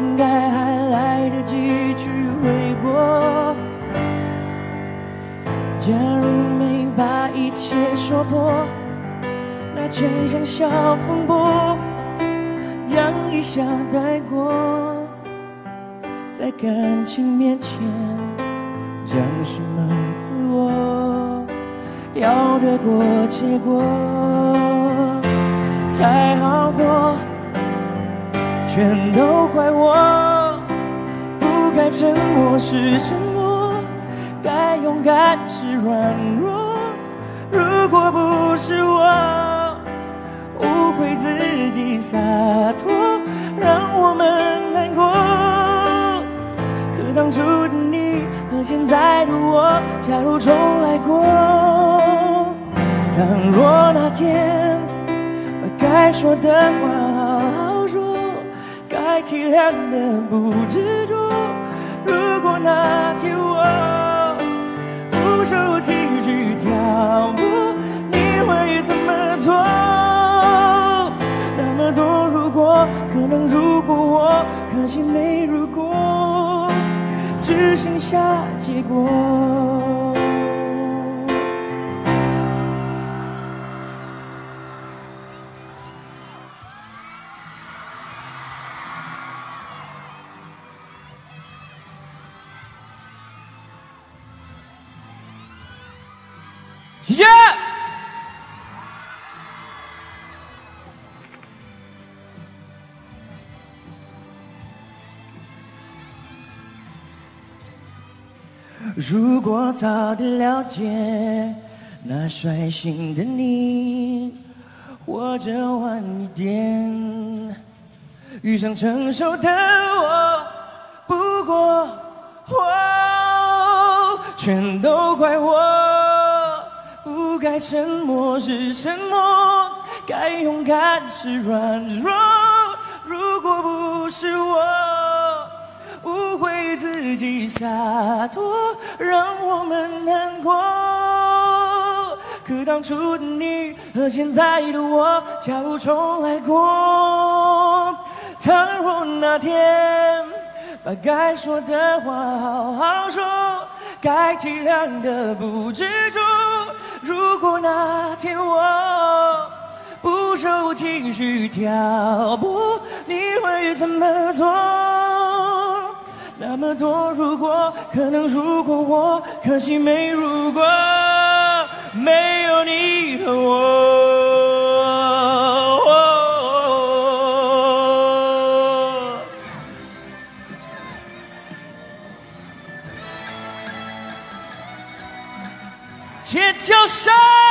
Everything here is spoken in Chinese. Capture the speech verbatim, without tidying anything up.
应该还来得及去悔过。假如没把一切说破，那就像小风波，扬一下带过。在感情面前讲什么自我，要得过且过才好过。全都怪我，不该沉默是沉默，该勇敢是软弱。如果不是我误会自己洒脱，让我们难过。可当初的你和现在的我，假如重来过，倘若那天把该说的话好好说，该体谅的不执着。如果那天我不受情绪挑拨，你会怎么做？那么多如果，可能如果我，可惜没如果，只剩下结果。耶、yeah! 如果早点了解那率性的你，或者晚一点遇上成熟的我，不过哦，全都怪我，不该沉默是沉默，该勇敢是软弱。如果不是我误会自己洒脱，让我们难过。可当初的你和现在的我，假如重来过，倘若那天把该说的话好好说，该体谅的不执着。如果那天我不受情绪挑拨，你会怎么做？那么多如果，可能如果我，可惜没如果，没有你和我。铁桥上。